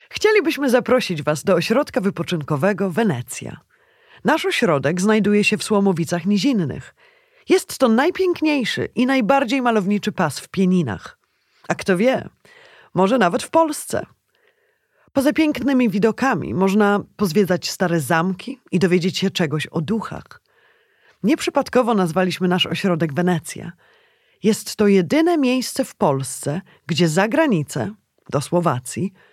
Chcielibyśmy zaprosić Was do ośrodka wypoczynkowego Wenecja. Nasz ośrodek znajduje się w Słomowicach Nizinnych. Jest to najpiękniejszy i najbardziej malowniczy pas w Pieninach. A kto wie, może nawet w Polsce. Poza pięknymi widokami można pozwiedzać stare zamki i dowiedzieć się czegoś o duchach. Nieprzypadkowo nazwaliśmy nasz ośrodek Wenecja. Jest to jedyne miejsce w Polsce, gdzie za granicę, do Słowacji,